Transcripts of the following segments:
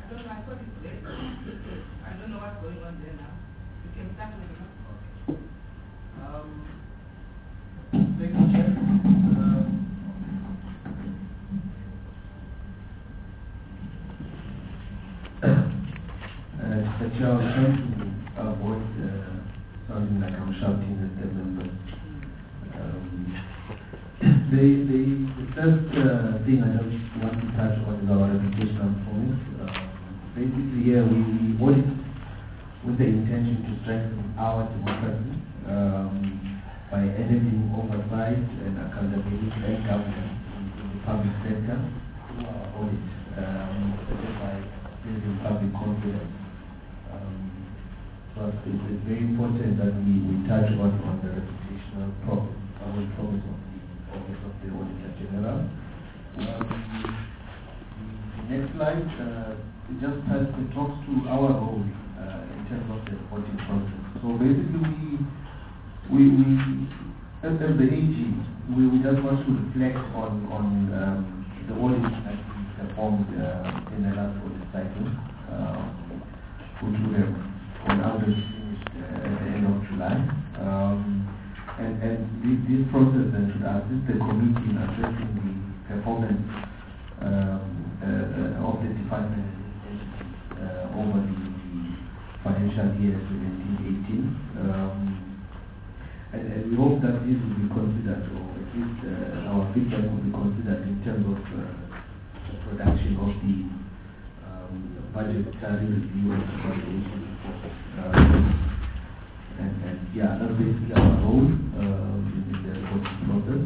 don't know, I thought it's late. I don't know what's going on there now. You can start with it. Thank you, Chair. Chair, I'm trying to avoid sounding like I'm shouting at the members. The first thing I just want to touch on is our reputational performance. Basically, here we audit with the intention to strengthen our democracy by enabling oversight and accountability and governance in the public sector through our audit, by building public confidence. So it's very important that we touch on the reputational promise of the Office of the Auditor General. The next slide it talks to our role in terms of the audit process. So basically, we as the AG, we just want to reflect on the audit that we performed in the last audit cycle, which we have on average finished at the end of July. And this process then should assist the committee in addressing the performance of the department over the financial year 17-18. And we hope that this will be considered, or at least our feedback will be considered in terms of the production of the budgetary review and evaluation report. And yeah, that's basically our role in the reporting process.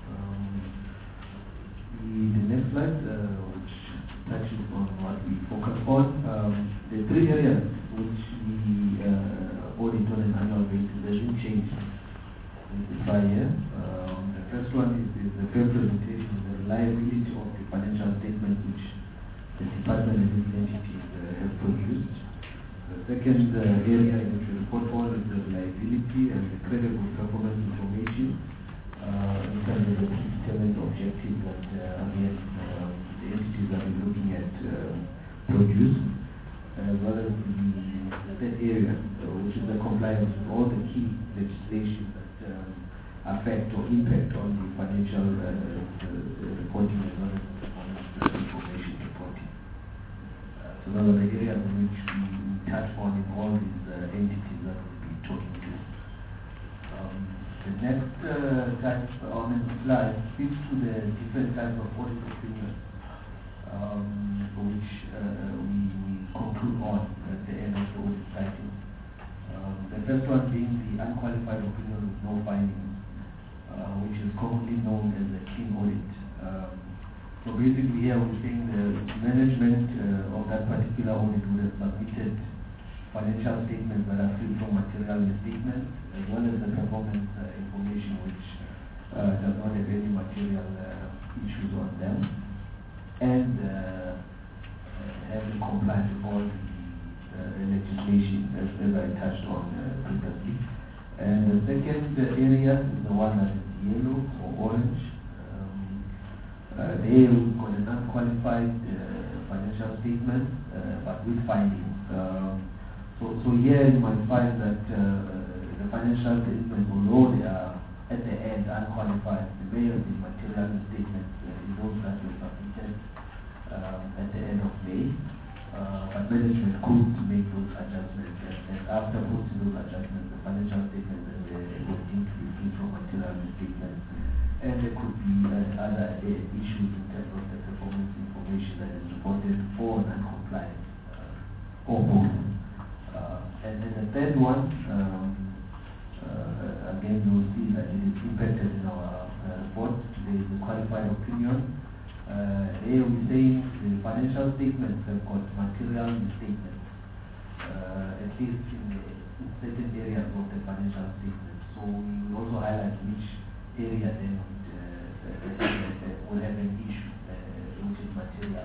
The next slide, which touches on what we focus on, the three areas which we audit on an annual basis doesn't change in the prior year. The first one is the fair presentation, the reliability of the financial statements which the department and its entities have produced. The second area in which we report on is the reliability and the credible performance information in terms of the determined objectives that the entities are looking at produce, as well as the third area, which is the compliance with all the key legislation that affect or impact on the financial reporting as well as the information reporting. So those are the areas in which we touch on in all these entities that we'll be talking to. The next type on the slide speaks to the different types of audit opinions which we conclude on at the end of the audit cycle. The first one being the unqualified opinion with no findings, which is commonly known as a clean audit. So basically here we're saying the management of that particular audit would have submitted financial statements that are free from material misstatements, as well as the performance information which does not have any material issues on them, and having complied with all the legislation as I touched on previously. And the second area is the one that is yellow or orange. There we've got an unqualified financial statement, but with findings. So here you might find that the financial statements, although they are at the end unqualified, the may have been material statements in those that were submitted at the end of May, but management could make those adjustments, and after putting those adjustments, the financial statements were deemed to be free from material statements, and there could be other issues in terms of the performance information that is reported for non-compliance or both. And then the third one, again you'll see that it is impacted in our report. There is a qualified opinion. Here we say the financial statements have got material misstatements, at least in certain areas of the financial statements. So we will also highlight which area then would have an issue, which is material.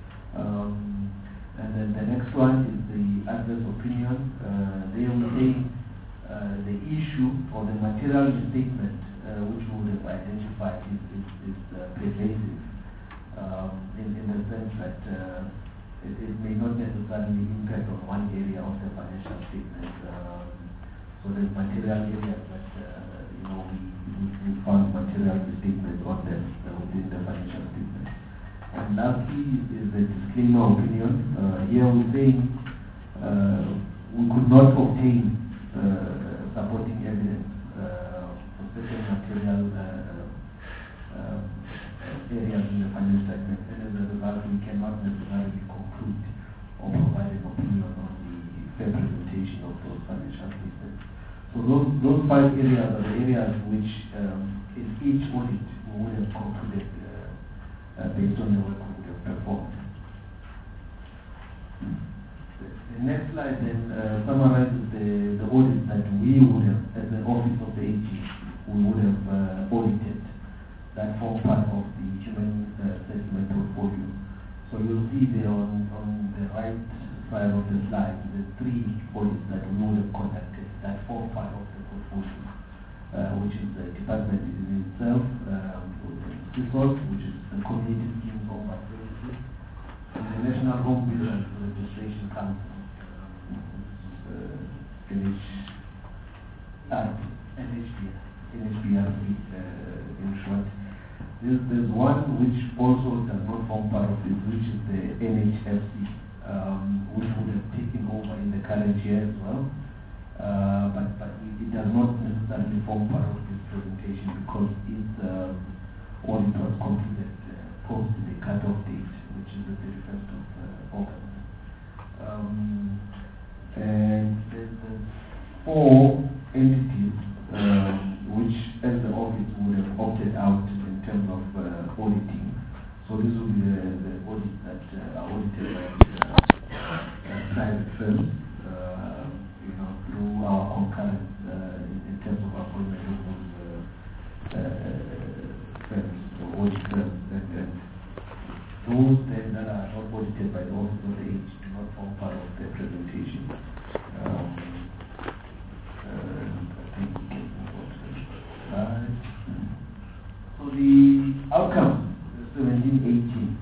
And then the next one is the adverse opinion. They will say the issue or the material misstatement which we would have identified is pervasive in the sense that it may not necessarily impact on one area of the financial statement. So there's material areas that we found material misstatements on them within the financial statement. And lastly is the disclaimer opinion. Here we're saying we could not obtain supporting evidence for certain material areas in the financial statement, and as a result we cannot necessarily conclude or provide an opinion on the fair presentation of those financial statements. So those 5 areas are the areas which in each audit we would have concluded based on the work we would have performed. The next slide then summarizes the audits that we would have, as the Office of the AG, we would have audited that form part of the human settlement portfolio. So you'll see there on the right side of the slide the 3 audits that we would have conducted that form part of the portfolio, which is the department in itself, CSOS, which is the Community Schemes Home by Services, and the National Home Builders Registration Council, NHBRC in short. There's one which also does not form part of this, which is the NHFC, which would have taken over in the current year as well. But it does not necessarily form part of this presentation because its audit was completed post the cut-off date, which is the 31st of August. And there's 4 entities which, as the office, would have opted out in terms of auditing. So this will be the audit that are audited by private firms, through our concurrence in terms of our appointment of those firms, audit firms, and those then that are not audited by the Office of the AG do not form part of the presentation. So the outcome, 1718.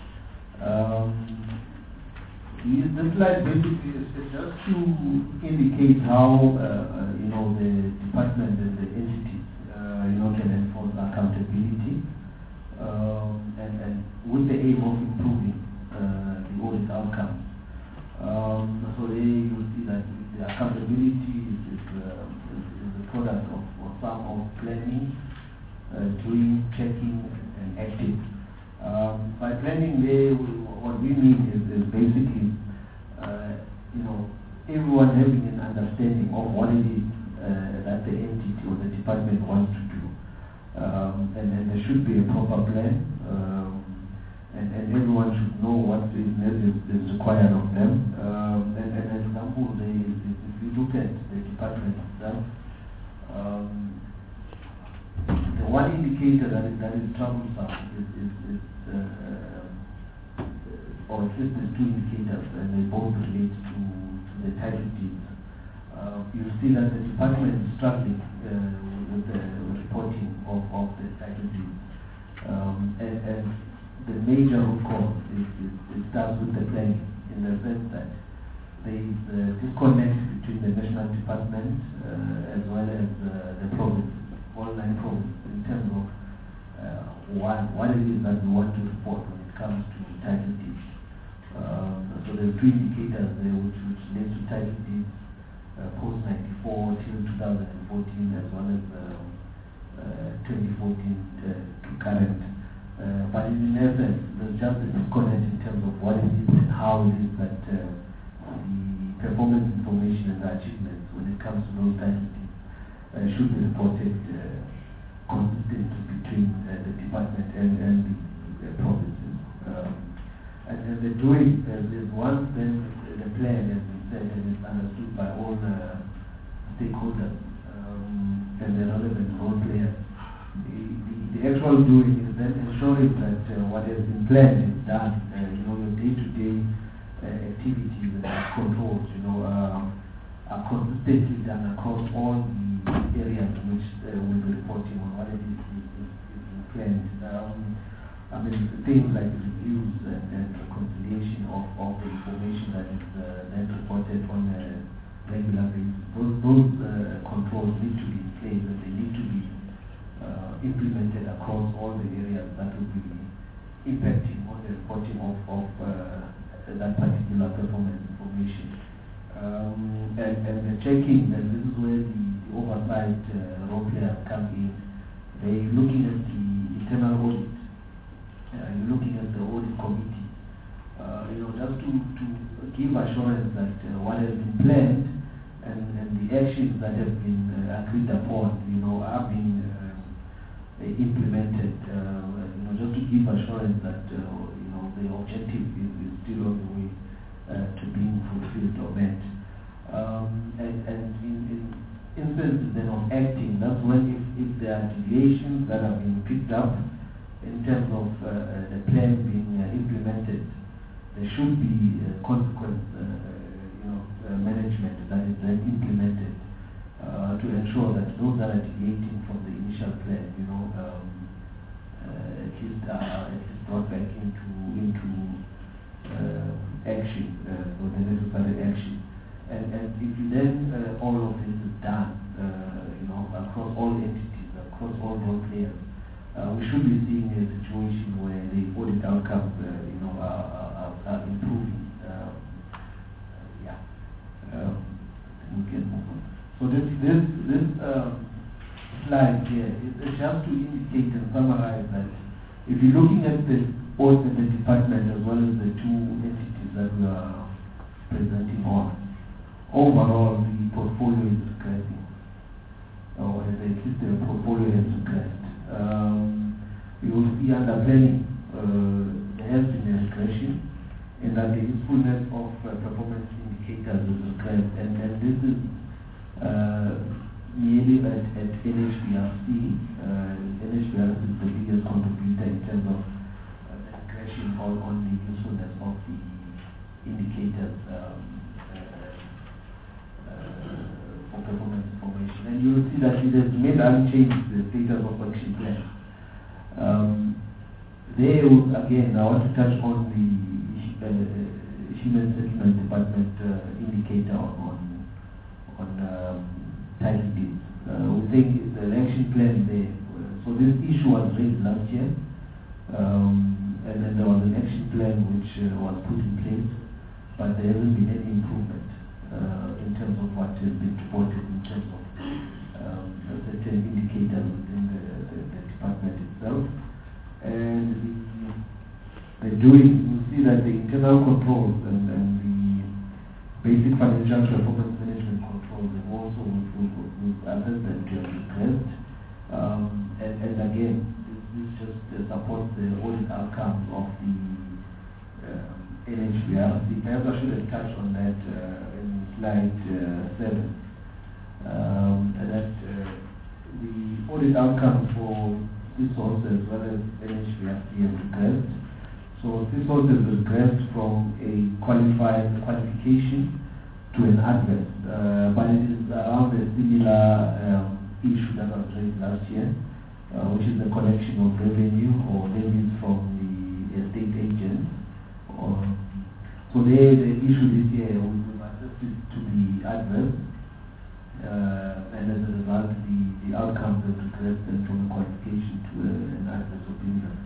This slide basically is just to indicate how the department and the entities can enforce accountability, and with the aim of improving the audit outcomes. So there you will see that the accountability is the product of some of planning, doing, checking, and acting. By planning, what we mean is basically, everyone having an understanding of what it is that the entity or the department wants to do, and there should be a proper plan, and everyone should know what is required of them. And an example is if you look at the department itself. The one indicator that is troublesome or at least there's 2 indicators, and they both relate to the title deeds. You see that the department is struggling with the reporting of the title deeds, and the major root cause it starts with the planning, in the sense that there is a disconnect between the national department as well as the province. Online province in terms of what it is that we want to report when it comes to title deeds. So there are 2 indicators there which relate to title deeds post 94 till 2014 as well as 2014 to current. But in essence, there's just a disconnect in terms of what it is and how it is that the performance information and the achievements when it comes to those title deeds should be reported consistently between the department and the provinces. And the doing is once then the plan has been set and is understood by all the stakeholders and the relevant role players. The actual doing is then ensuring that what has been planned is done. Your day-to-day activities and controls, are consistently done across all the areas in which we'll be reporting on what it is planned. I mean, things like reviews and reconciliation of the information that is then reported on a regular basis. Those controls need to be in place, and they need to be implemented across all the areas that will be impacting on the reporting of that particular performance information. And the checking, and this is where the oversight role players come in. They're looking at the internal audit, looking at the audit committee, just to give assurance that what has been planned and the actions that have been agreed upon, are being implemented. Just to give assurance that the objective is still on the way to being fulfilled or met. And in instances then of acting, that's when if there are deviations that have been picked up in terms of the plan being implemented, there should be consequence management that is then implemented to ensure that those that are deviating from the initial plan, at least brought back into action, or the necessary action. And if you then all of this is done, across all entities, across all role players, we should be seeing a situation where the audit outcomes, are improving. We can move on. So this slide here is just to indicate and summarize that if you're looking at the audit, the department as well as the two entities that we are presenting on, overall the portfolio is regressing, or at least the portfolio has regressed. You will see under planning there has been a regression, and that the usefulness of performance indicators is regressed, and this is merely at NHBRC. NHBRC is the biggest contributor in terms of regression on the usefulness of the indicators for performance information. And you will see that it has made unchanged the status of action plan. There, again, I want to touch on the Human Settlement Department indicator on title deeds. We think the election plan there, so this issue was raised last year, and then there was an action plan which was put in place, but there hasn't been any improvement in terms of what has been reported in terms of certain indicators within the department itself. And the doing, you see that the internal controls and the basic financial performance management controls have also with others that you have requested. And again, this just supports the audit outcomes of the NHBRC. Perhaps I should have touched on that in slide 7. That the audit outcomes for CISOS as well as NHBRC have regressed. So CISOS has regressed from a qualification to an adverse, but it is around a similar issue that was raised last year, which is the collection of revenue or levies from the estate agents. So there, the issue this year, we've assessed it to be adverse, and as a result, the outcomes have regressed from a qualification to an adverse opinion.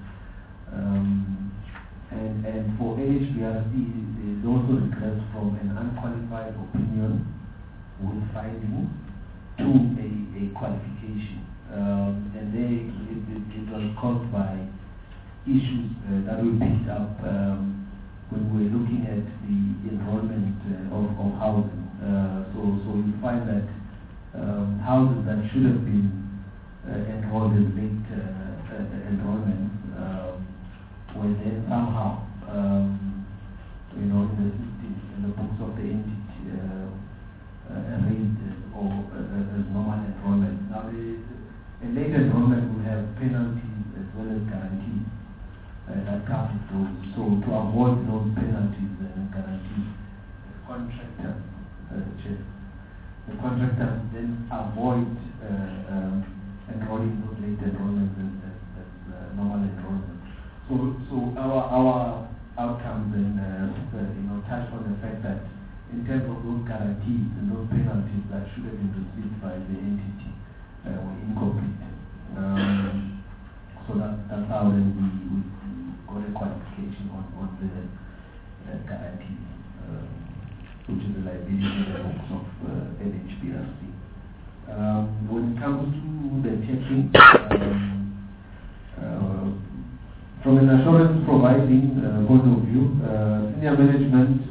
And for NHBRC, there's also regressed from an unqualified opinion with finding to a qualification. And there it was caused by issues that we picked up when we're looking at the enrollment of housing. So you find that houses that should have been enrolled in late enrollment were then somehow, in the system, in the books of the entity, raised as normal enrollment. Now, a late enrollment will have penalties as well as guarantees that come with those. So to avoid those penalties and guarantees, the contractors then avoid enrolling those late enrollments as normal enrollments. So So our outcomes and touch on the fact that in terms of those guarantees and those penalties that should have been received by the entity were incomplete. So that's how then we got a qualification on the guarantees, which is the liability books of NHBRC. When it comes to the checking, from an assurance providing point of view, senior management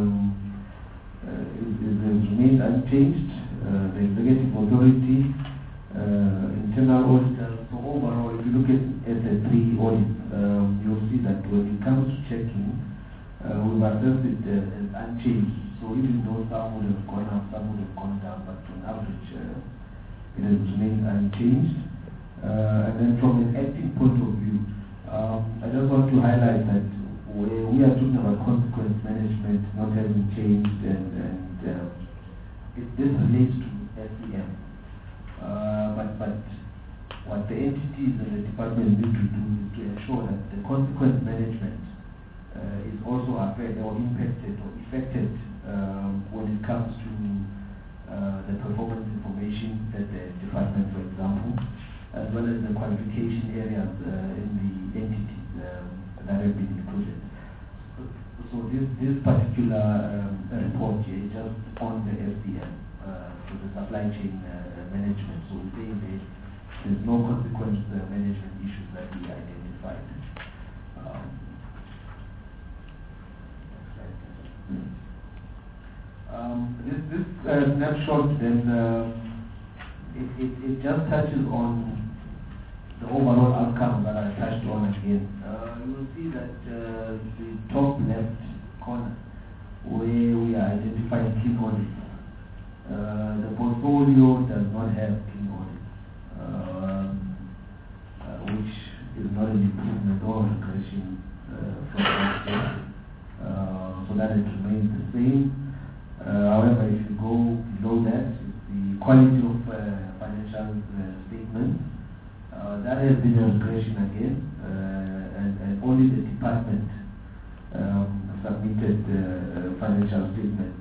has remained unchanged. The executive authority, internal auditors. So overall, if you look at the three audits, you'll see that when it comes to checking, we've assessed it as unchanged. So even though some would have gone up, some would have gone down, but on average, it has remained unchanged. And then from an acting point of view, I just want to highlight that we are talking about consequence management not having changed, and this relates to SEM. But what the entities and the department need to do is to ensure that the consequence management is also affected or impacted or affected when it comes to the performance information that the department, for example, as well as the qualification areas in the entities that have been included. So this particular report here is just on the SDM, so the supply chain management. So we're saying there's no consequence management issues that we identified. This snapshot then it just touches on the overall outcome that I touched on again. You will see that the top left corner, where we are identifying clean audits, the portfolio does not have clean audits, which is not an improvement or regression from last year. So that it remains the same. However, if you go below that, it's the quality of financial statements. That has been a regression again, and only the department submitted financial statements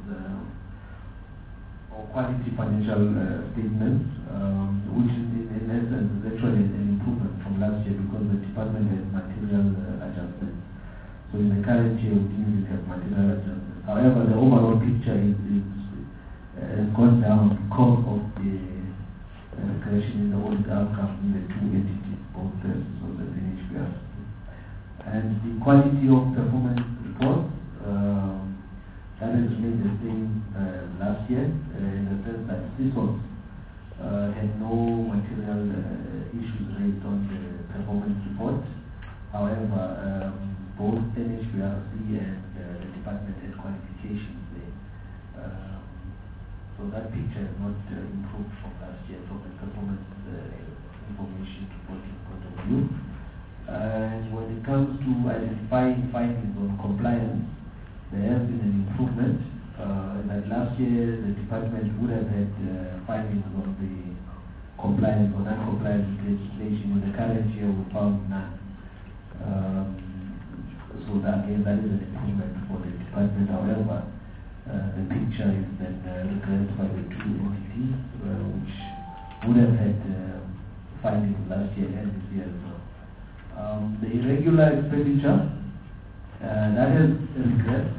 or quality financial statements, which in essence is actually an improvement from last year because the department had material adjustments. So in the current year, we didn't have material adjustments. However, the overall picture has gone down because of the regression in the audit outcome in the two entities, both SISOS and NHBRC. And the quality of performance reports, that has remained the same last year, in the sense that SISOS had no material issues raised on the performance report. However, both NHBRC and the department had qualifications there. So that picture has not improved from last year from the performance information reporting point of view. And when it comes to identifying findings on compliance, there has been an improvement. That last year the department would have had findings on the compliance or non-compliance with legislation. In the current year we found none. So that again, that is an improvement for the department. However, the picture is then regressed by the two entities, which would have had findings last year and this year as well. The irregular expenditure, that has regressed.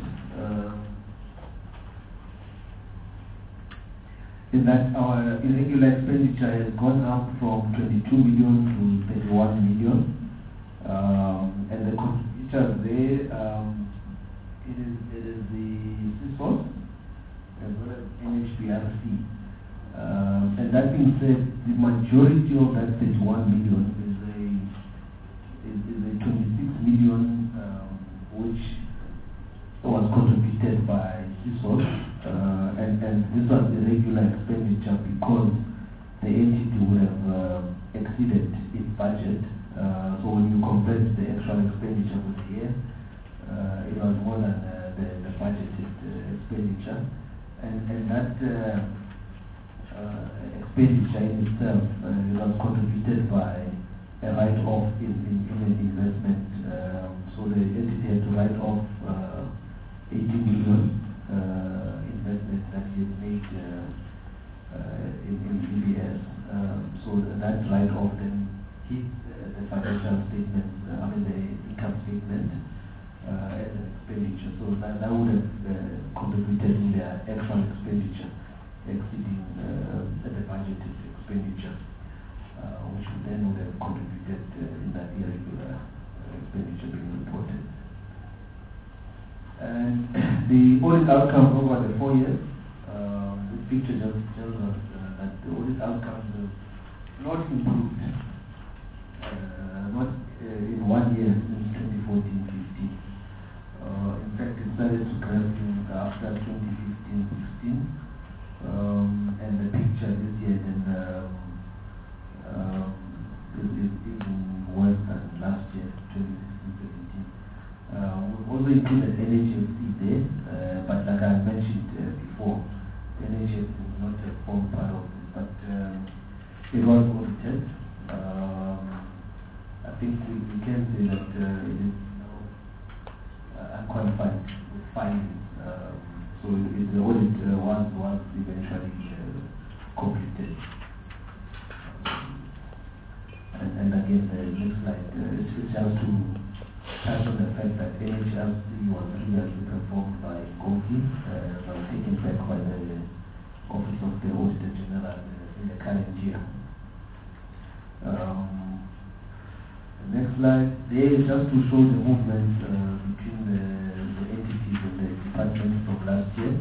In that our irregular expenditure has gone up from 22 million to 31 million. And the contributors there, it is the SISOS as well as NHBRC. And that being said, the majority of that 31 million is a 26 million which was contributed by SISOS, and this was the regular expenditure because the entity would have exceeded its budget. So when you compare the actual expenditure for the year, it was more than the budgeted expenditure, and that expenditure in itself was contributed by a write-off in an investment So the entity had to write off 80 million investment that he had made in EBS. So that write-off then hit the financial statements, the income statement as an expenditure. So that would have contributed in their actual expenditure exceeding the budgeted expenditure, which then would have contributed in that irregular expenditure being reported. And the audit outcome over the 4 years, this picture just tells us that the audit outcomes have not improved, not in 1 year since 2014-15. In fact, it started to crashing after 2015-16, and the picture this year then is even worse than last year, 2016-17. We've also included NHFC there, but like I mentioned before, NHFC is not a form part of it, but it was audited. I think we can say that it is now unqualified with findings. So the audit was eventually completed. And again, the next slide, it's just to touch on the fact that NHRC was previously performed by GOGI, but taken back by the Office of the Auditor General in the current year. The next slide, there is just to show the movement between the entities and the departments from last year.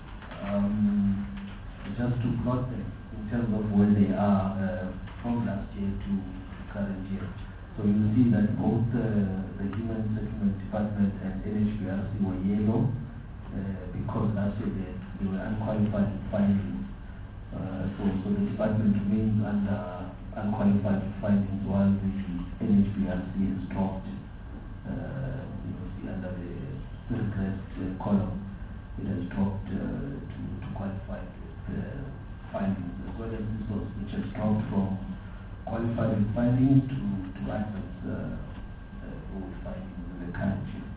Just to plot them in terms of where they are from last year to current year. So you will see that both the Human Settlement Department and NHBRC were yellow because last year they were unqualified findings. So the department remains under unqualified findings while the NHBRC is dropped. You will see under the regressed column, it has dropped to qualified findings, as well as this was which has dropped from qualified with findings to advanced with findings in the current year.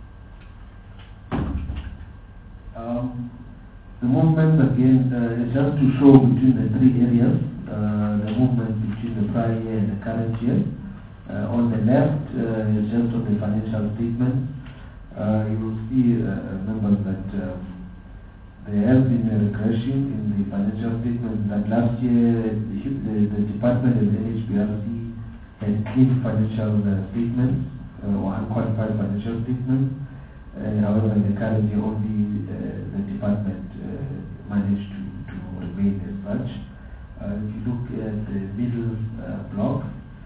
The movement again is just to show between the three areas, the movement between the prior year and the current year. On the left is just on the financial statement. You will see numbers that there has been a regression in the financial statement. That last year the department and the NHBRC had clean financial statements or unqualified financial statements. However, in the current year only the department managed to remain as such. If you look at the middle block,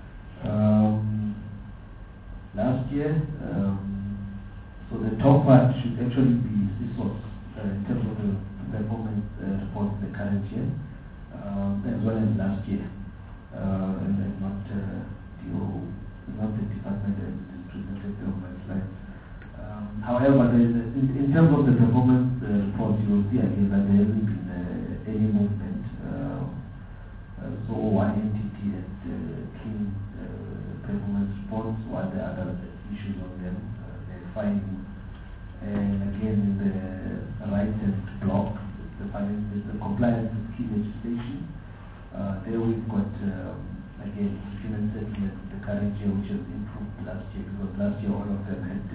last year, so the top part should actually be CISOS in terms of the performance report in the current year, as well as last year, and not the department as it is presented on my slide. However, in terms of the performance report, you will see again that there hasn't been any movement. So one entity had clean performance reports, while the others had issues on them, their findings. And again, in the right-hand block, the compliance with key legislation. There we've got, again, human settlement in the current year, which has improved last year, because last year all of them had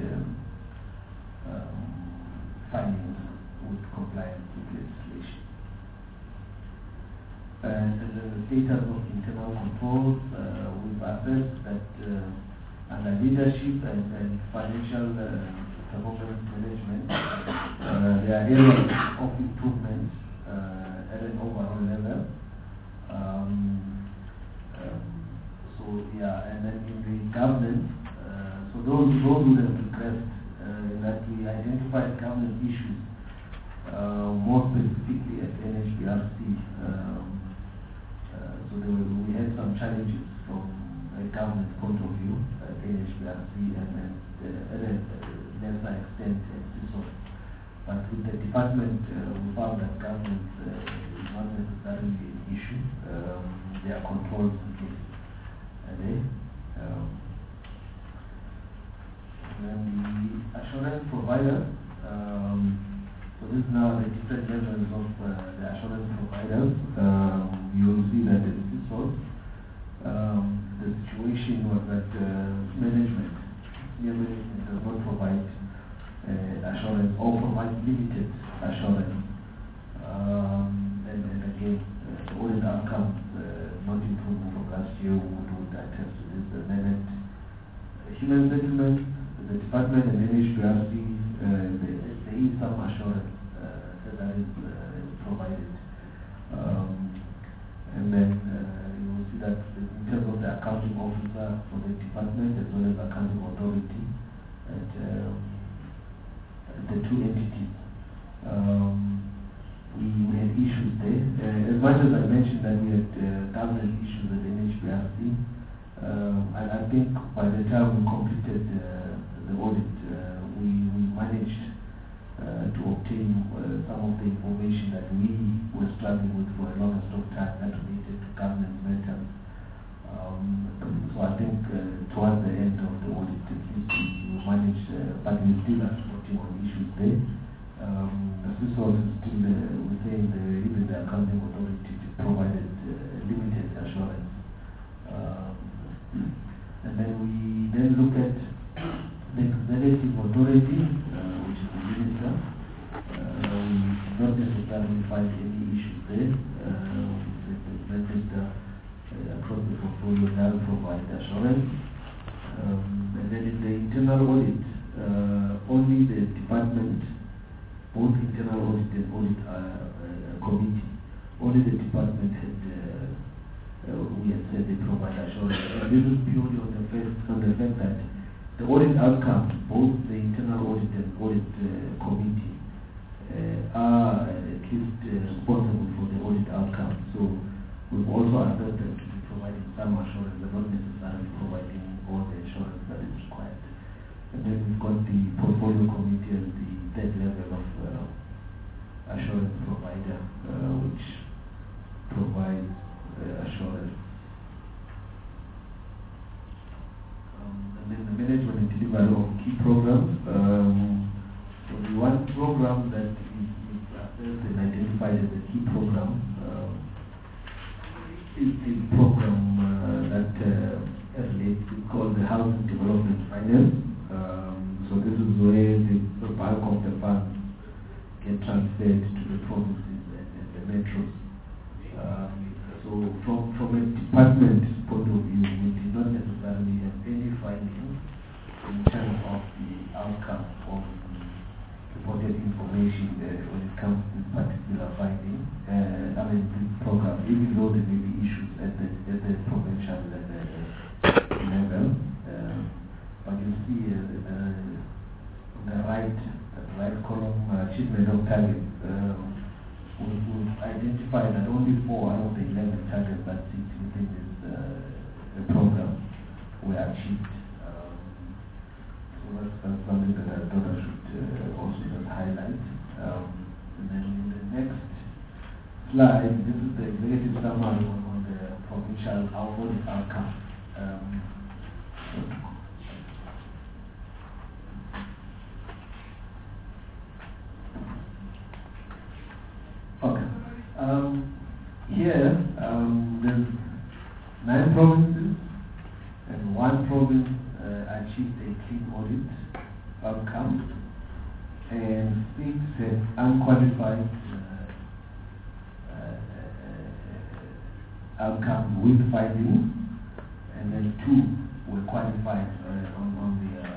findings with compliance with legislation. And the status of internal controls, we've assessed that under leadership and financial performance management, there are areas of improvement at an overall level. And then in the governance, so those would have regressed that we identified governance issues more specifically at NHBRC. So we had some challenges from a governance point of view at NHBRC and then at a lesser extent at CISOS. But with the department, we found that governance is not necessarily an issue. There are controls in place. assurance providers. So this is now the different levels of the assurance providers. You will see that in this source, the situation was that management, senior management does not provide assurance or provide limited assurance. And again, the audit outcomes not improving from last year would attest to this. The human settlement, the department and NHBRC, there is some assurance that is provided. And then you will see that in terms of the accounting officer for the department as well as accounting authority at the two entities. We had issues there. As much as I mentioned that we had governance issues at NHBRC, I think by the time we completed the audit, we managed to obtain some of the information that we were struggling with for a longest of time that related to governance matters. So I think towards the end of the audit, at least we managed, but we still are working on issues there. The resources still within even the accounting authority provided limited assurance. And then we then look at the executive authority, which is the minister. We did not necessarily find any issues there. The minister across the portfolio now provide assurance. And then in the internal audit, only the department, both internal audit and audit committee, only the department had we had said they provide assurance. And this is purely on the fact that the audit outcomes, both the internal audit and audit committee, are at least responsible for the audit outcome. So we've also asked them to be providing some assurance, but not necessarily providing all the assurance that is required. And then we've got the portfolio committee as the third level of assurance provider, which provides assurance. And then the management and delivery of key programs. So the one program that is assessed and identified as a key program is the program that relates to called the Housing Development Finance. So this is where the bulk of the funds get transferred to the provinces and the metros. So from a department point of view, we did not necessarily have any findings in terms of the outcome of the reported information when it comes to this particular finding. This program, even though there may be issues at the provincial level. But you see on the right column, achievement of targets. We've identified that only 4 out of the 11 targets that sit within this program were achieved. So that's something that I thought I should also just highlight. And then in the next slide, this is the executive summary on the provincial audit outcome. Okay. Here, there's 9 provinces, and 1 province achieved a clean audit outcome, and 6 had unqualified outcome with findings, and then 2 were qualified on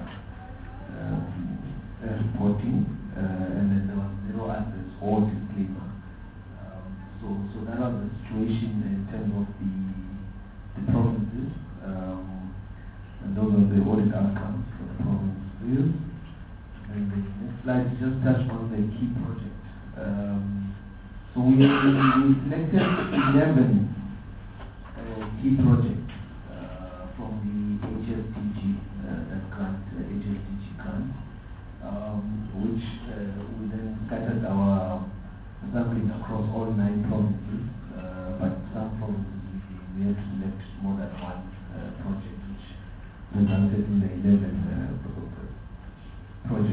the reporting, and then there was 0 answers or disclaimer. So that was the situation in terms of the provinces, and those are the audit outcomes for the provinces. And the next slide just touch on the key projects. So we selected 11 key projects from the HSDG, that grant, HSDG grant, which we then scattered our sampling across all 9 provinces, but some provinces we had to select more than 1 project, which resulted in the 11 projects.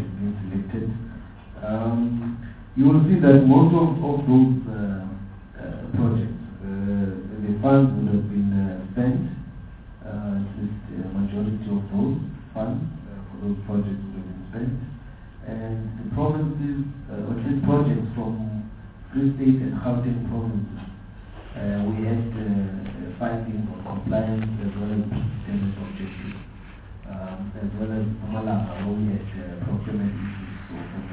You will see that most of those projects, the funds would have been spent, at least a majority of those funds for those projects would have been spent. And the provinces, or at least projects from Free State and Gauteng provinces, we had findings on compliance as well as payment objectives, as well as Mpumalanga, where we had procurement issues. So from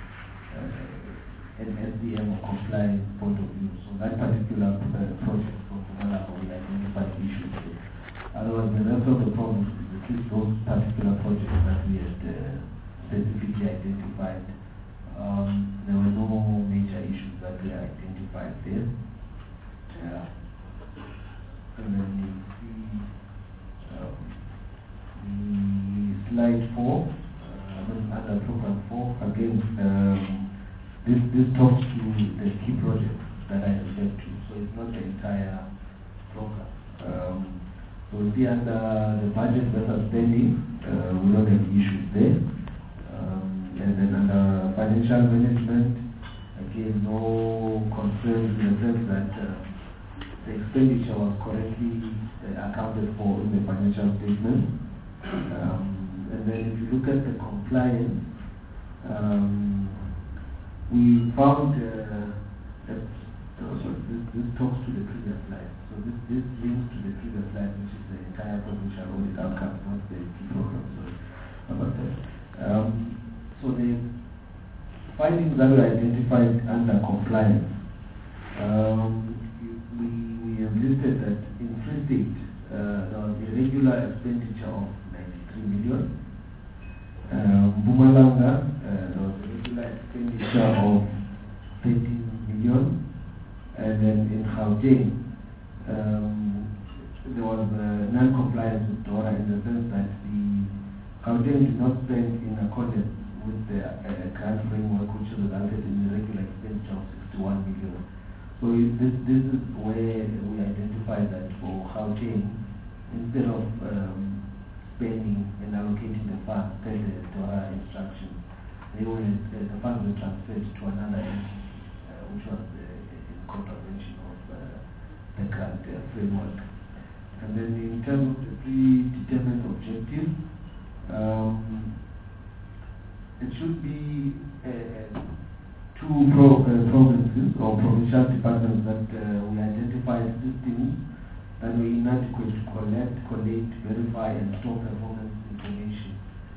an SDM or compliance point of view. So that particular project from Mpumalanga, we identified issues there. Otherwise, the rest of the provinces, at least those particular projects that we had specifically identified, there were no major issues that we identified there. And then you see the slide 4, under program 4, again, this talks to the key projects that I referred to, so it's not the entire program. So you see under the budget versus spending, we don't have issues there. And then under financial management, again, no concerns in the sense that the expenditure was correctly accounted for in the financial statement. And then if you look at the compliance, we found that this talks to the previous slide. So this links to the previous slide, which is the entire provincial audit outcome, not the key program. Sorry about that. So the findings that were identified under compliance, we have listed that in Free State there was a regular expenditure of 93 million. Mpumalanga, there was a regular expenditure of 13 million. And then in Gauteng, there was non-compliance with DORA in the sense that the Gauteng did not spend in accordance with the grant framework, which resulted in a regular expenditure of 61 million. So this is where we identified that for Gauteng, instead of spending and allocating the funds per the DORA instructions, the funds were transferred to another entity, which was in contravention of the grant framework. And then in terms of the predetermined objective, it should be two provinces or provincial departments that we identified systems that were inadequate to collect, verify, and store performance information.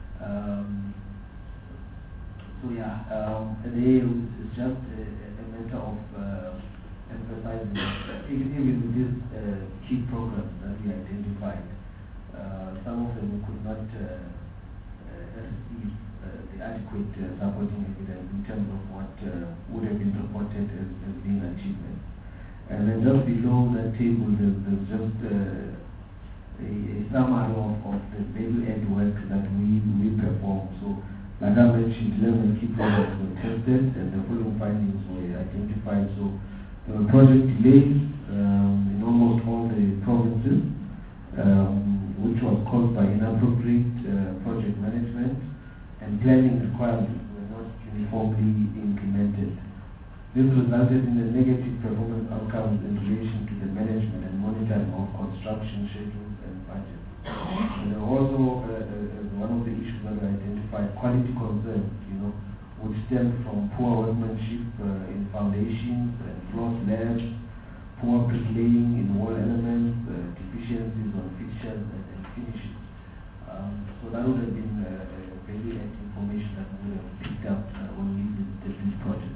It's just a matter of emphasizing even with these key programs that we identified, some of them we could not receive the adequate supporting evidence in terms of what would have been reported as being achievements. And then just below that table, there's just a summary of the value-add work that we perform. So, like I mentioned, 11 key projects were tested and the following findings were identified. So, there were project delays in almost all the provinces, which was caused by inappropriate project management, and planning requirements were not uniformly implemented. This resulted in a negative performance outcomes in relation to the management and monitoring of construction schedules and budgets. And also, one of the issues that we identified, quality concerns, which stemmed from poor workmanship in foundations and floor slabs, poor bricklaying in wall elements, deficiencies on fixtures and finishes. So that would have been very information that we would have picked up when we visited this project.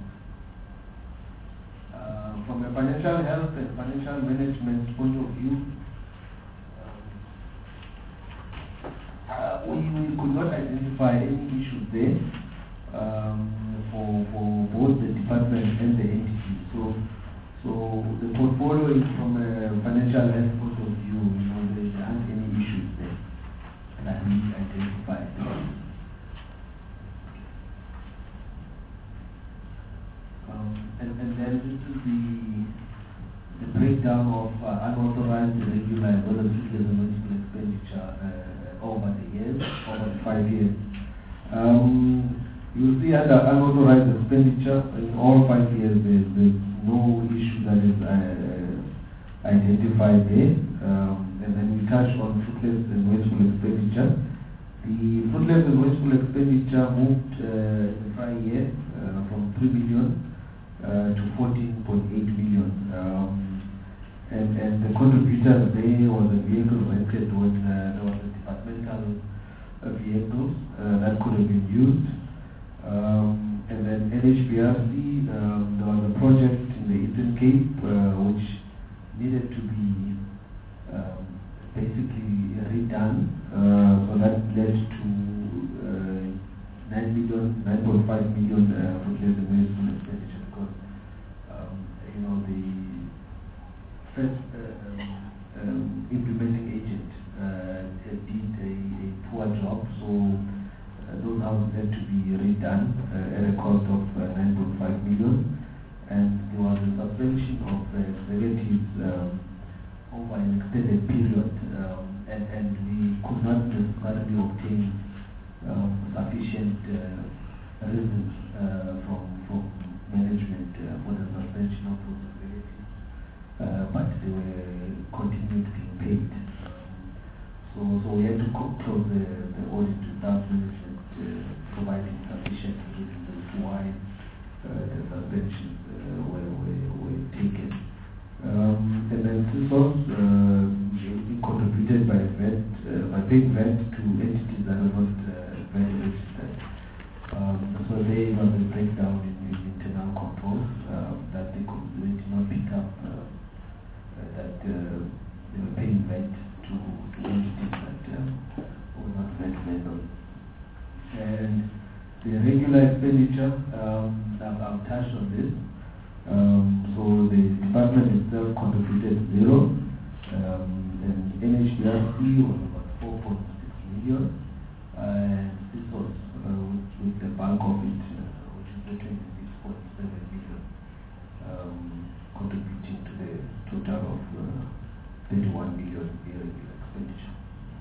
From a financial health and financial management point of view, we could not identify any issues there for both the department and the entity. So the portfolio is from a financial health point of view, there aren't any issues there that we identified. And then this is the breakdown of unauthorized, irregular, as well as multiple expenditure over the years, over the 5 years. You will see under unauthorized expenditure in all 5 years there's no issue that is identified there. And then we touch on fruitless and wasteful expenditure. The fruitless and wasteful expenditure moved in the prior year from 3 million to 14.8 million. And the contributors there was a vehicle rented when there was a departmental vehicles that could have been used. And then NHBRC, there was a project in the Eastern Cape which needed to be basically redone. So that led to 9.5 million fruitless and wasteful expenditure because the first implementing agent did a poor job, so those houses had to be redone at a cost of 9.5 million, and there was a suspension of executives over an extended period, and we could not necessarily obtain sufficient reasons from management for the suspension of those executives, but they were continued being paid. So we had to close the audit without management providing sufficient reasons as to why the suspensions were taken. And then CISOs contributed by paying VAT to entities that were not VAT registered. So there was a breakdown in internal controls that they did not pick up that they were paying VAT to entities that were not VAT vendors. And the regular expenditure, I've touched on this. So the department itself contributed 0, and NHBRC was about 4.6 million, and this was with the bulk of it, which is the 26.7 million, contributing to the total of 31 million irregular expenditure.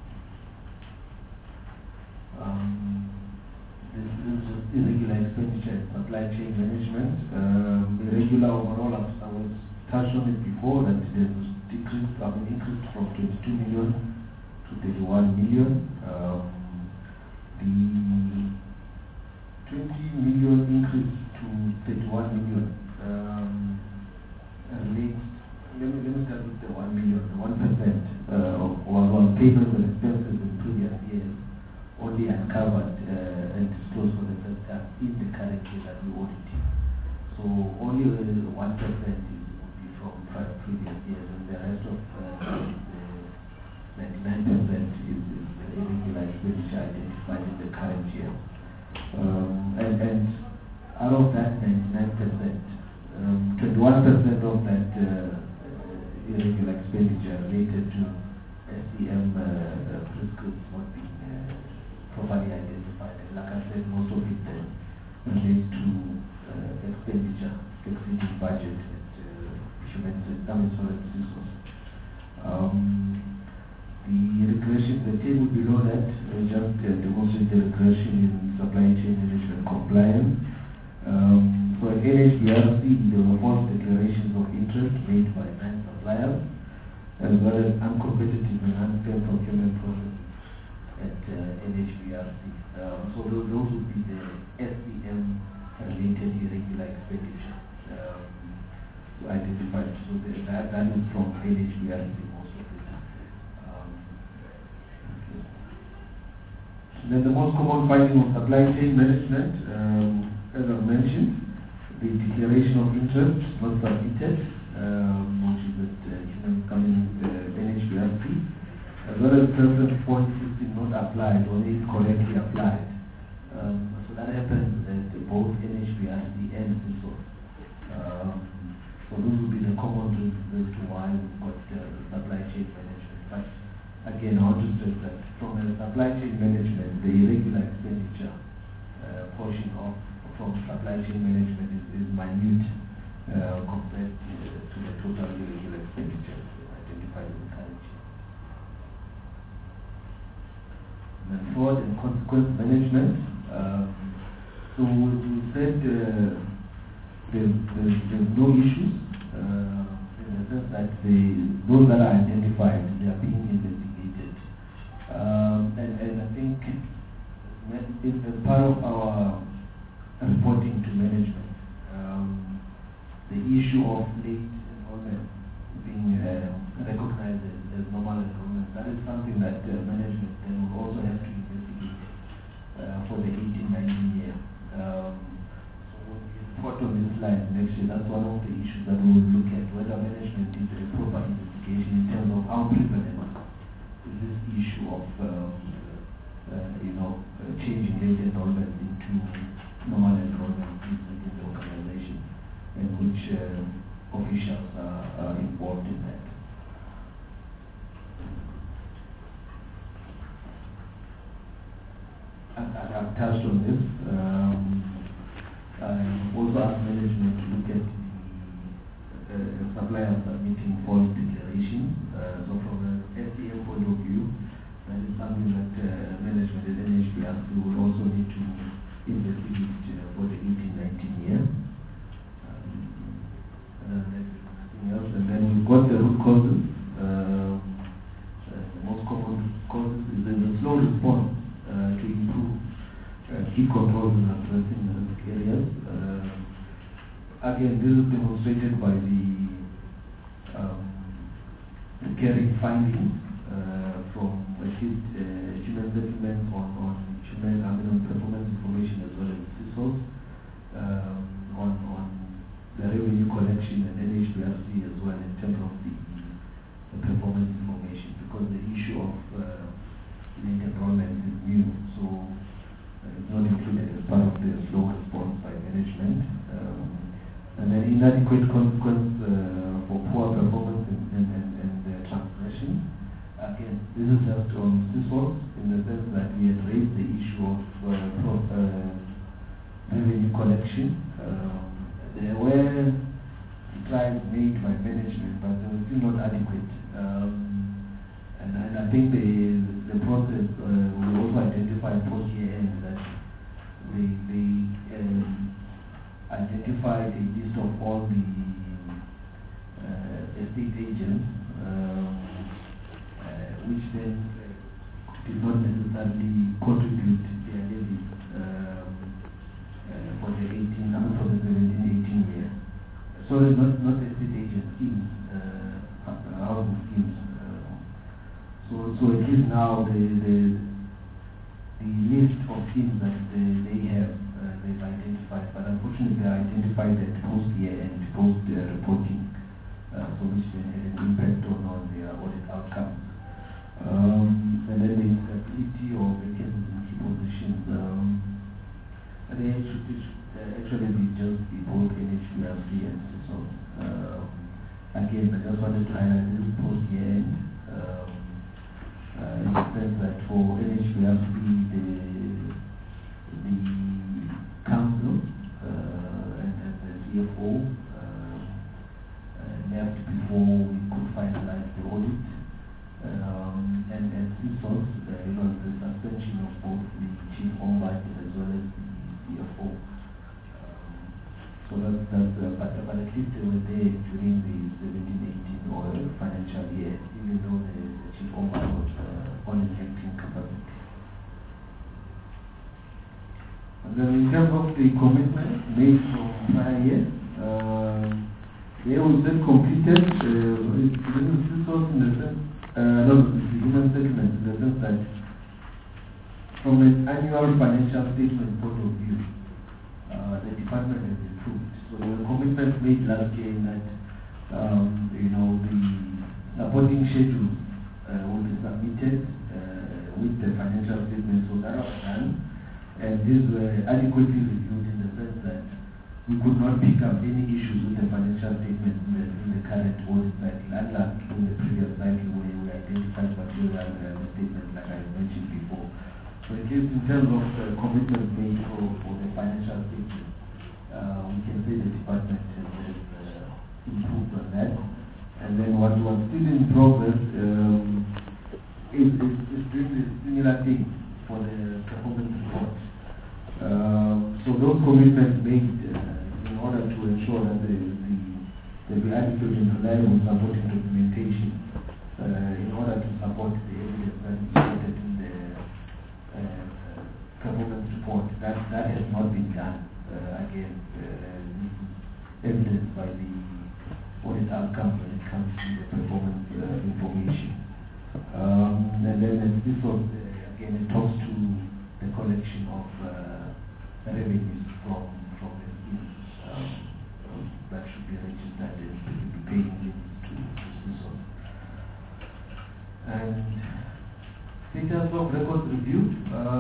This is just irregular expenditure and supply chain management. Irregular overall, I was touched on it before, that there's increased from 22 million to 31 million. The 20 million increase to 31 million relates. Let me start with the 1 million. The 1% was payments and expenses in previous years, only uncovered and disclosed for the first time in the current year that we audited. So only 1% would be from previous years, and the rest of 99% is irregular expenditure identified in the current year. And out of that 99%, 21% of that irregular expenditure related to SCM prescripts not being properly identified. And like I said, most of it then relates to expenditure exceeding budget at human resources. The regression, the table below that, just demonstrates the regression in supply chain management compliance. For NHBRC, there were false declarations of interest made by 9 suppliers, as well as uncompetitive and unfair procurement processes at NHBRC. So those would be the SCM related irregular expenditure identified. So that is from NHBRC, most of it. Then the most common finding of supply chain management, as I mentioned, the declaration of interest not submitted, which is coming NHBRC, as well as person point system not applied or incorrectly applied. So that happens at both NHBRC and CISO. So those would be the common reasons as to why we've got supply chain management. But again, I want to stress that from a supply chain management, the irregular expenditure portion from supply chain management is minute compared to the total irregular expenditure identified in the current year. And fraud and consequence management. So we said there's no issues in the sense that those that are identified, they are being investigated. And I think it's as part of our reporting to management, the issue of late enrollment being recognized as normal enrollment. That is something that management then will also have to investigate for the 18-19 year. So when we report on this slide next year, that's one of the issues that we will look at, whether management did a proper investigation in terms of how prevalent is this issue of changing late enrollment into normal enrollment within the organization, and which officials are involved in that. I've touched on this. I also asked management to look at the suppliers submitting false declarations. So from an SDM point of view, that is something that management at NHBRC will also need to investigate for the 18-19 year. Nothing else. And then we've got the root causes. The most common causes is the slow response to improve key controls and addressing the risk areas. Again, this is demonstrated by the carrying findings from at least achievement settlements on performance information as well as CISOs, on the revenue collection and NHBRC as well in terms of the performance information, because the issue of late enrollment is new, so it's not included as part of the slow response by management. And then inadequate consequence for poor performance and transgression. Again, this is just on CISOs in the sense that we had raised the issue of revenue collection. There were strides made by management, but they were still not adequate. And I think the process will also identify post-year end that they identified a list of all the estate agents, which then did not necessarily contribute their levies for the 17-18 year. Sorry, not estate agent schemes, housing schemes. So at least now the list of schemes that they have, they've identified, but unfortunately they identified that post-year and post-reporting, so which then had an impact on their audit outcomes. And then the instability or vacancies in key positions, they should actually be just be both NHBRC and so. Again, I just wanted to highlight this post-year end. In the sense that for NHBRC, the council and the CFO left before we could finalize the audit, and CISOs, the suspension of both the chief ombudsman as well as the CFO. So but at least they were there during the 17-18 or financial year, even though the chief ombudsman was on an acting capacity. And then in terms of the commitment made from prior years, they was then completed. This was in the sense, the human settlement, in the sense that from an annual financial statement point of view, the department has improved. So there were commitments made last year in that the supporting schedules will be submitted with the financial statements, so that was done. And these were adequately reviewed in the sense that we could not pick up any issues with the financial statements in the current audit cycle, unlike in the previous cycle where we identified material statements like I mentioned before. So at least in terms of commitment made for the financial statements, we can say the department has improved on that. And then what was still in progress is doing the similar thing for the performance report. So So those commitments made in order to ensure that there be adequate and reliable supporting documentation in order to support the evidence that is stated in the performance report. That has not been done. Again, this is evidenced by the audit outcome when it comes to the performance information. And then this was, again, it talks to the collection of revenues from the schemes that should be registered and be paid to CISO. And in terms of record review,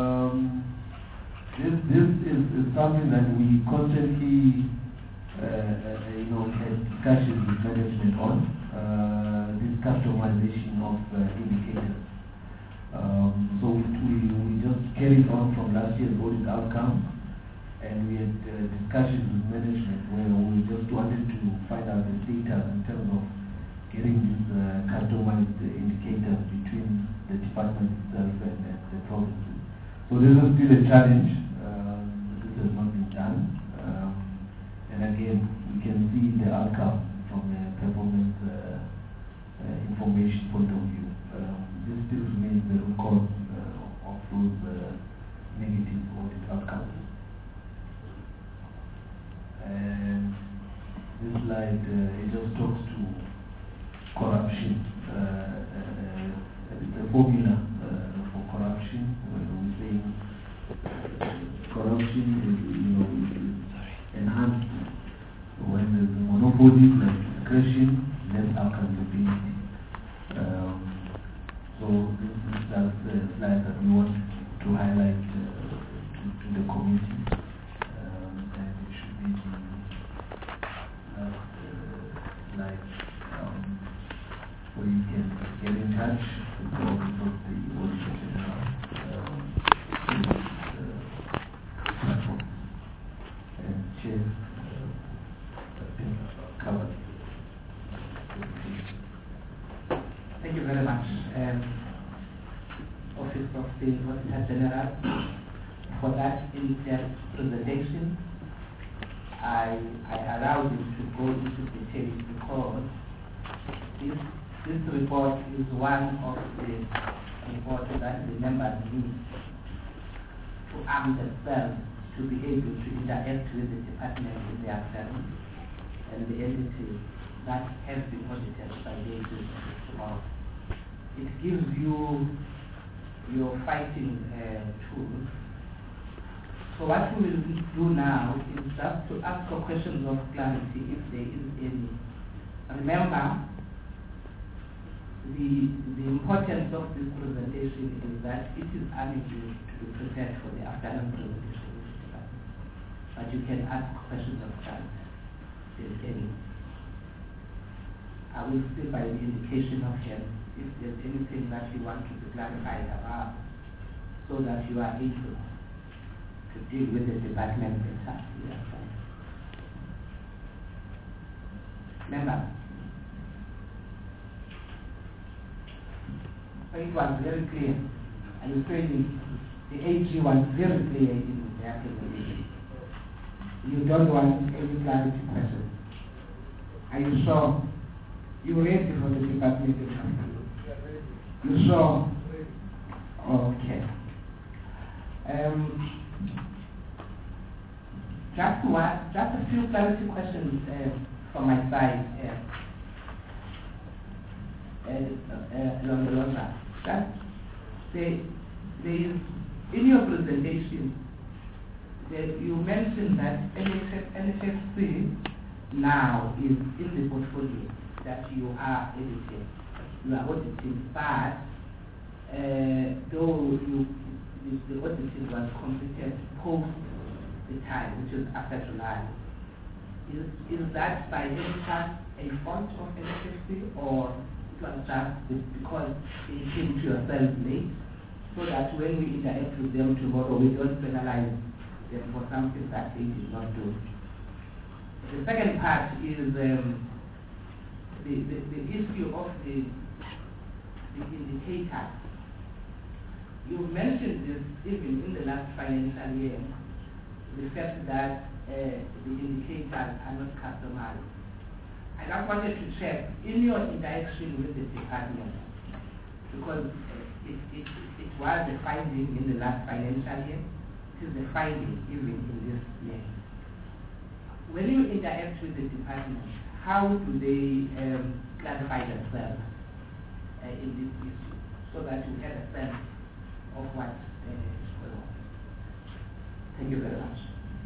this is something that we constantly had discussions with management on, this customization of indicators. So we just carried on from last year's audit outcome, and we had discussions with management where we just wanted to find out the status in terms of getting these customized indicators between the department itself and the provinces. So this is still a challenge. This has not been done. And again, we can see the outcome from a performance information point of view. This still remains the root cause of those negative audit outcomes. And this slide, it just talks to corruption. The formula for corruption, we say corruption is enhanced when there's a monopoly, like discretion, less accountability. So that's the slide that we want to highlight to the committee. And it should be the slide where you can get in touch with the office of the Auditor General platform. And Chair covered. Thank you very much, Office of the Auditor General, for that in-depth presentation. I allowed you to go into details because this report is one of the reports that the members need to arm themselves to be able to interact with the department in their terms and the entities that have been audited by the agency tomorrow. It gives you your fighting tools. So what we will do now is just to ask for questions of clarity if there is any. Remember, the importance of this presentation is that it is unable to be prepared for the afternoon presentation, but you can ask questions of clarity if any. I will see by the indication of him if there's anything that you want to be clarified about, so that you are able to deal with the department better. Remember, it was very clear, and you saying the AG was very clear in their presentation. You don't want any clarity question. Are you sure? You ready for the department? You sure? Okay. Just a few clarity questions from my side. There is, in your presentation, you mentioned that NHFC now is in the portfolio that you are editing. You are auditing, but though the auditing was completed post the time, which is after July, is that by any chance a fault of NHFC, or it was just because it came to yourself late, so that when we interact with them tomorrow, we don't penalize them for something that they did not do? The second part is the issue of the indicator. You mentioned this even in the last financial year, the fact that the indicators are not customized. I just wanted to check in your interaction with the department, because it was a finding in the last financial year. It is a finding even in this year. When you interact with the department, how do they clarify themselves in this issue, so that you have a sense of what is going on? Thank you very much.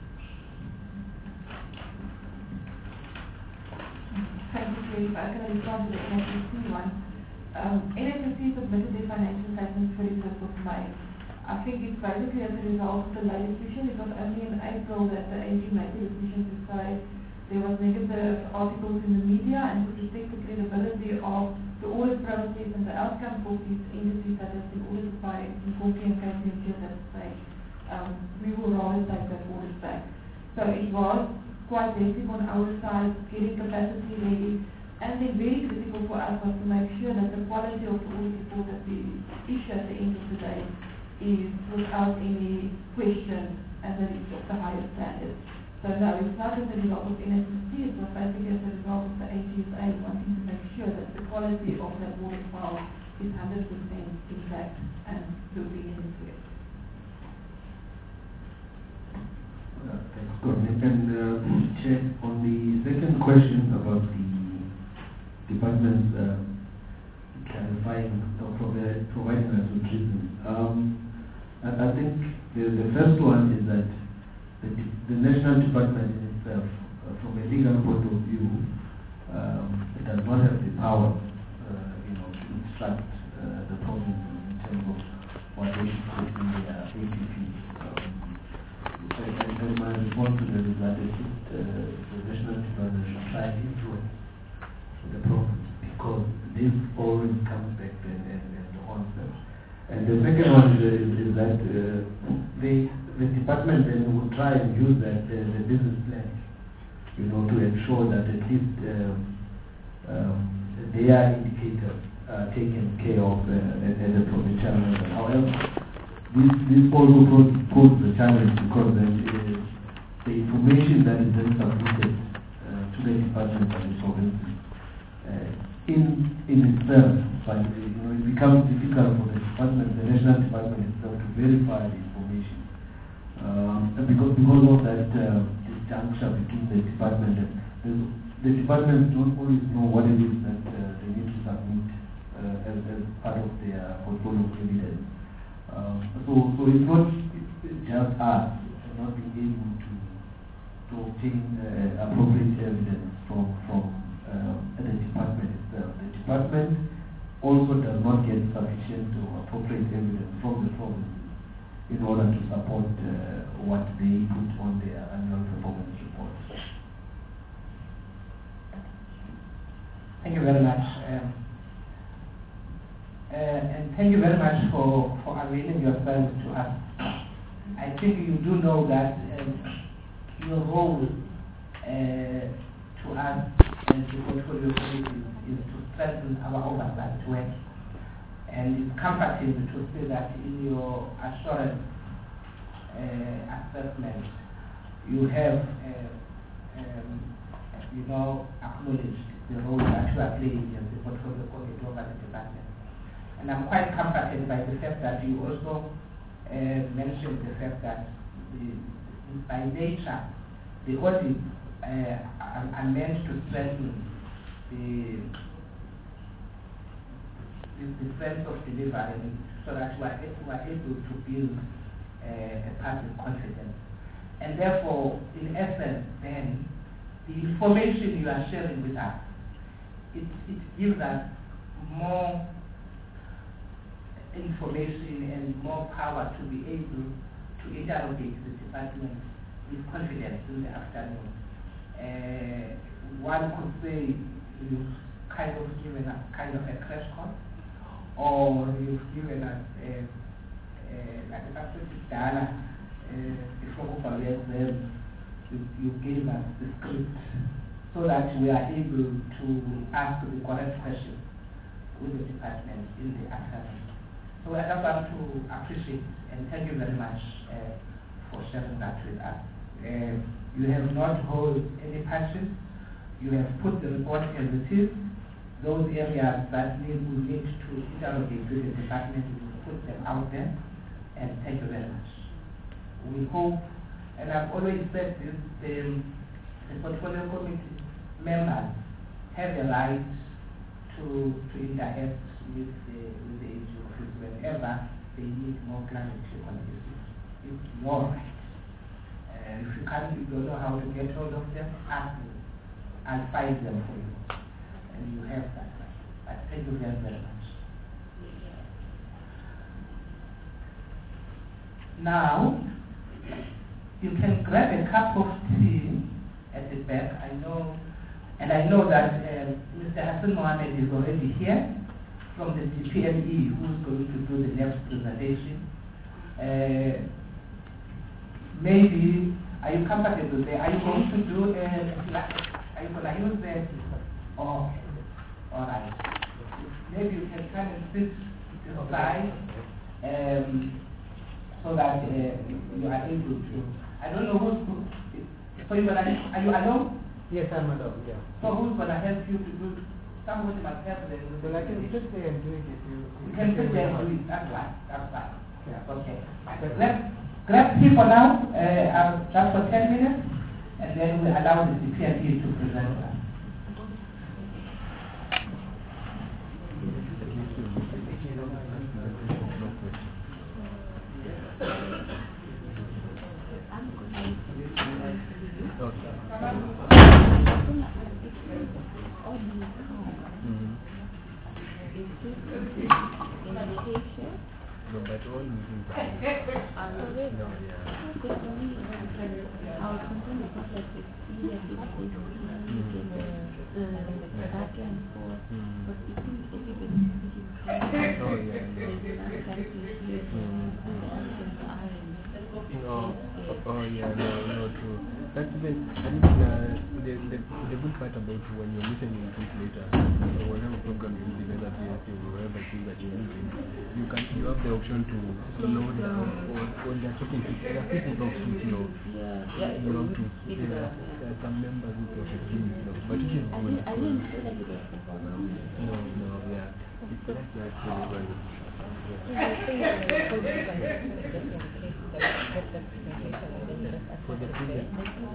Thank you, Chief. I'm going to respond to the NHSC one. NHSC submitted their financial statements for the 1st of May. I think it's basically as a result of the late decision. It was only in April that the AG made the decision to say there was negative articles in the media, and to protect the credibility of the audit process and the outcome for these entities that has been audited by Nkosi and KPMG at that stage, we will rather take that audit back. So it was quite basic on our side, getting capacity ready, and then very critical for us was to make sure that the quality of the audit report that we issue at the end of the day is without any question and that it's of the highest standards. So no, it's not as a result of NSSC, it was basically as a result of the AGSA wanting to make sure that the quality of that audit file is 100% intact and looking into it. Thanks, Courtney. And Chair, on the second question about the department's clarifying or providing us with reasons, I think the first one is that the national department in itself, from a legal point of view, it does not have the power, to instruct the province in terms of what they should put in their APP. And my response to that is that the national department should try to influence the province, because this always comes back and haunts them. And the second one is that the department then will try and use that the business plan, to ensure that at least their indicators are taken care of at the provincial level. However, this also poses a challenge, because the information that is then submitted to the department by the province in itself, but it becomes difficult for the department, the national department itself, to verify the information. Because of that disjunction between the department and the departments don't always know what it is that they need to submit as part of their portfolio of evidence. So it's not just us not being able to obtain appropriate evidence from the department itself. The department also does not get sufficient or appropriate evidence from the province in order to support what they put on their annual performance report. Thank you very much. And thank you very much for availing yourself to us. I think you do know that your role to us as the portfolio committee is to strengthen our oversight work. And it's comforting to say that in your assurance assessment, you have acknowledged the role that you are playing as the portfolio committee over the department. And I'm quite comforted by the fact that you also mentioned the fact that by nature, the audits are meant to strengthen the sense of delivery, so that we are able to build a public confidence. And therefore, in essence, then, the information you are sharing with us, it gives us more information and more power to be able to interrogate the department with confidence in the afternoon. One could say you've kind of given us kind of a crash course, or you've given us like a specific data before we exam. You gave us the script so that we are able to ask the correct questions with the department in the afternoon. So I just want to appreciate and thank you very much for sharing that with us. You have not held any patches. You have put the report as it is. Those areas that we need to interrogate with the department, we will put them out there. And thank you very much. We hope, and I've always said this, the portfolio committee members have the right to interact with the AG office whenever they need more clarity on this. It's your right. If you don't know how to get hold of them, ask me. I'll find them for you. And you have that right. But thank you very, very much. Now, you can grab a cup of tea at the back. I know that Mr. Hassan Mohammed is already here from the DPME, who's going to do the next presentation. Maybe, are you comfortable there? Are you going to do are you going to use the, oh, all right. Maybe you can come and sit to the side so that you are able to, I don't know who's, so are you alone? Yes, I'm alone, yeah. So who's going to help you to do, somebody must help them. Well, I can sit there and do it if you... You can sit there and do it, that's right. Yeah. Okay. Let's grab tea for now, just for 10 minutes, and then we allow the CPME to present that. The good part about when you're listening to it later, or whatever program you develop here, or whatever thing that you're using, you have the option to slow down, or when they're talking to there are people talk to you know, you have to, there are some members who talk to you know, but it is good. It's like for the previous,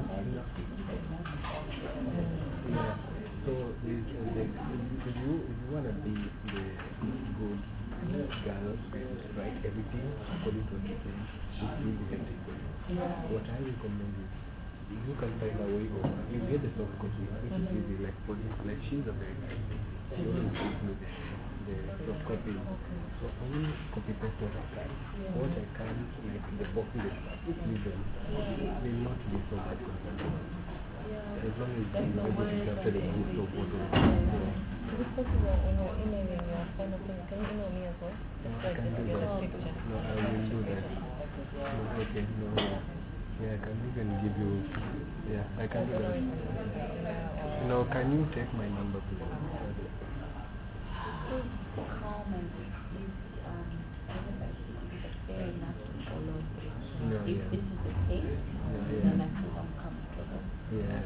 so if you want to be the good girl, write everything according to the thing, it's really can take it. What I recommend is, you can find a way of, you get the soft copy, which is easy, like for this, like she's a very nice thing. She always gives me the soft copy. So I will copy paste what I can. What I can, like the boxes and stuff, leave them. They will not be so bad concerned. As long as you're able to capture the gist of what was going on. Is it possible when you're emailing your final thing, can you email me as well? Just so I can get a picture. No, I will do that. No, okay, no, yeah, I can even give you, yeah, I can do that. No, can you take my number, please? Comment is very not to follow through. If this is the case, then I feel uncomfortable. Yeah.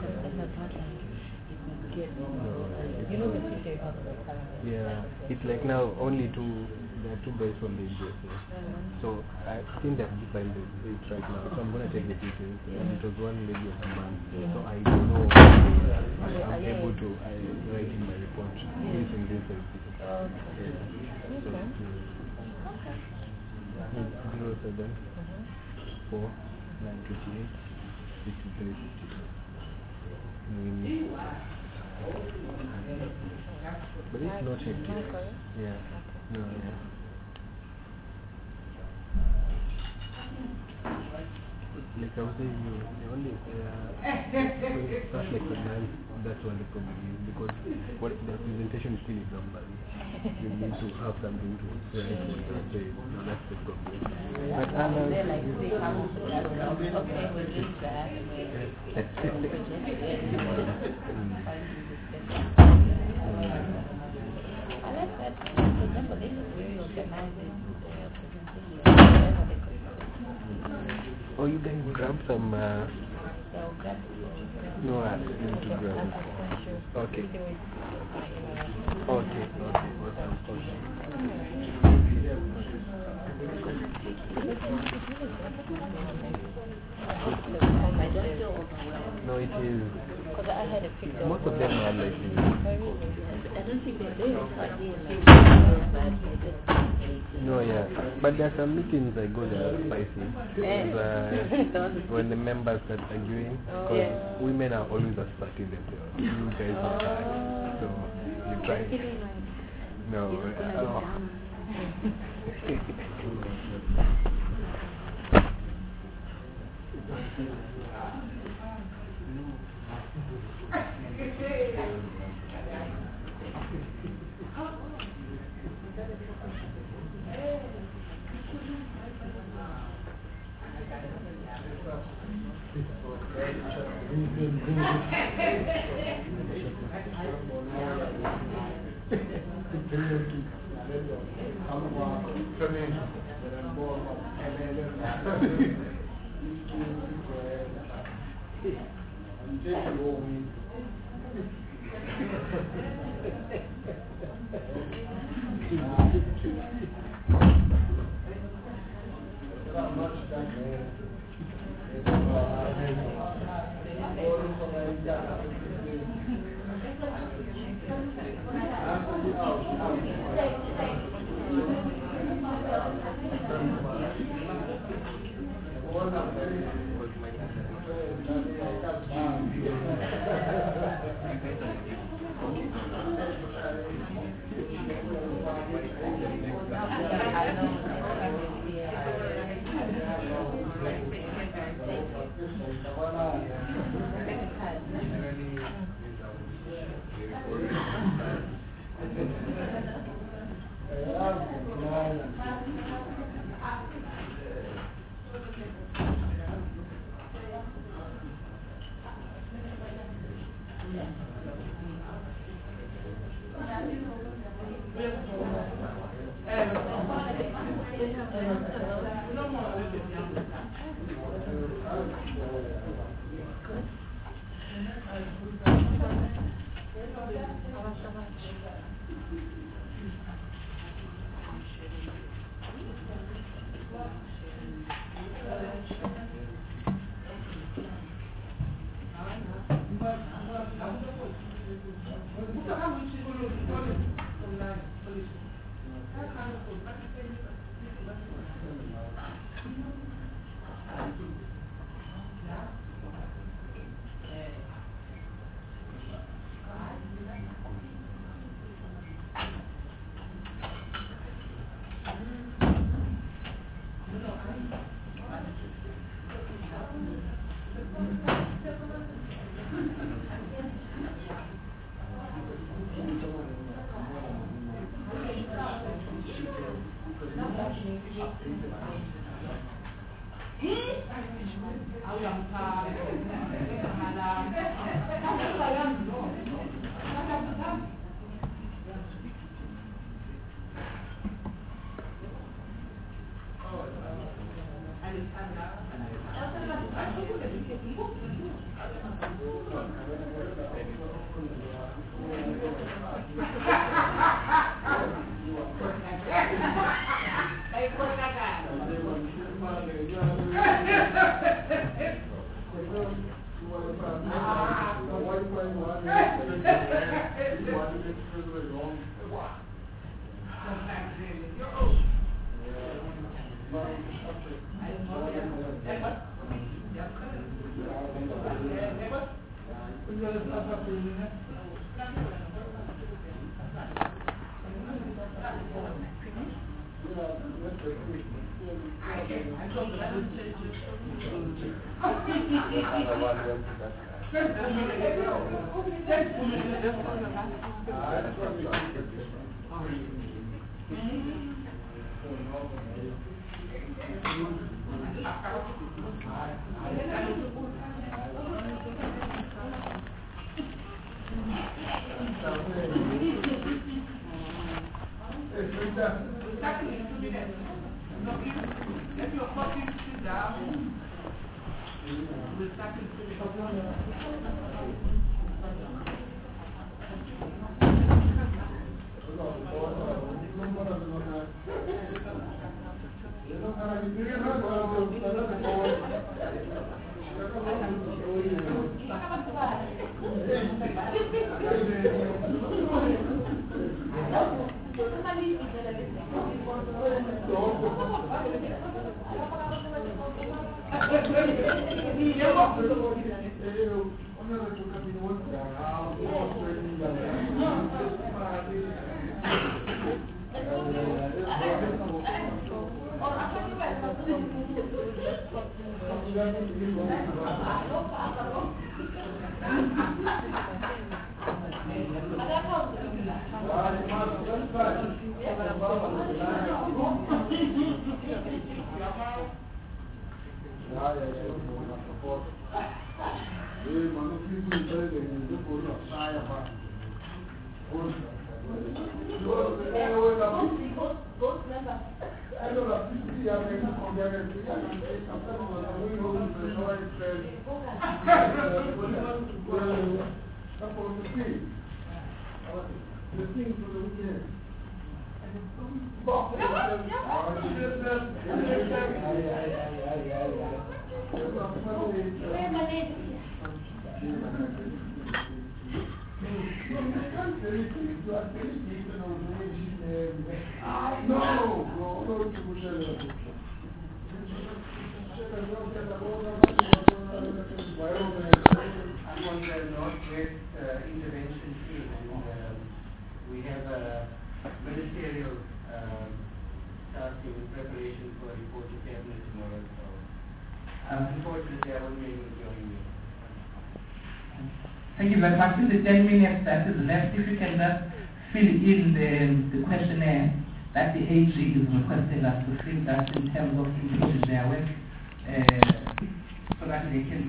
You know the future of the calendar. Yeah, it's like now only there are two guys from the USA. So I think they've defined it right now. So I'm going to take the details. And it was one lady of the month. So I don't know if I'm able to write in my report. This and this and this. Okay. So, it's 07 4 928 53 But it's not hectic. Yeah. No, yeah. Like I was saying, you only stuff like finance, that's what the problem is, because what the presentation is still is numbers. You need to have something to write on that day. No, that's the problem. But they're like, they come to that, okay, we'll do that. I like that, for example, this is really organizing presentation. Or you can grab some. So grab No, I need to grab it. Okay. Okay. No, it is. Because I had a picture. Most of them are like this. I don't think they do. No, yeah. But there are some meetings I go there spicy. When the members start arguing, because women are always asserting themselves. You guys are tired. So you try. No. If you're fucking sit down, We'll start with intervention team, and we have a ministerial task in preparation for a report to cabinet tomorrow. So, unfortunately, I won't be able to join you. Thank you very much. In the 10 minutes that is left, if you can just fill in the questionnaire that the AG is requesting us to fill that in terms of completing their work, so that they can